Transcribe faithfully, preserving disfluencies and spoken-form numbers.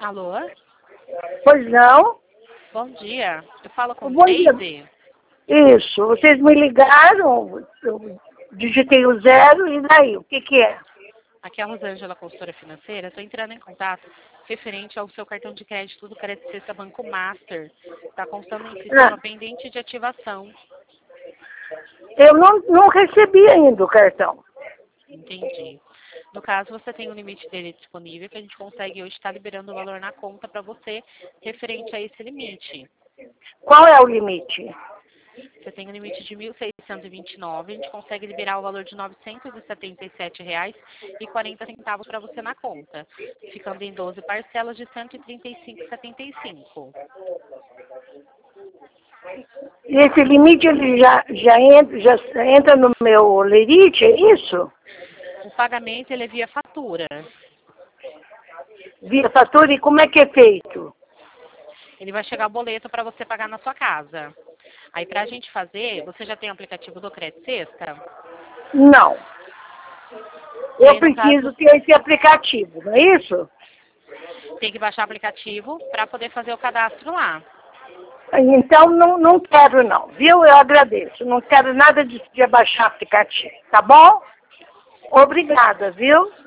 Alô? Pois não? Bom dia. Eu falo com Bom dia. Daisy. Isso, vocês me ligaram, eu digitei o zero e daí, o que que é? Aqui é a Rosângela, consultora financeira. Estou entrando em contato referente ao seu cartão de crédito do Crédito Sexta Banco Master. Está constando em sistema Ah, pendente de ativação. eu não, não recebi ainda o cartão. Entendi. No caso, você tem o limite dele disponível, que a gente consegue hoje estar liberando o valor na conta para você referente a esse limite. Qual é o limite? Você tem o limite de mil seiscentos e vinte e nove, a gente consegue liberar o valor de novecentos e setenta e sete reais e quarenta centavos para você na conta, ficando em doze parcelas de cento e trinta e cinco reais e setenta e cinco centavos. E esse limite ele já, já, entra, já entra no meu lerite, é isso? O pagamento ele é via fatura. Via fatura, e como é que é feito? Ele vai chegar o boleto para você pagar na sua casa. Aí, para a gente fazer, você já tem o aplicativo do Crédito Sexta? Não. E Eu aí, no preciso caso, ter esse aplicativo, não é isso? tem que baixar o aplicativo para poder fazer o cadastro lá. Então não, não quero não, viu? Eu agradeço. Não quero nada de, de baixar aplicativo, tá bom? Obrigada, viu?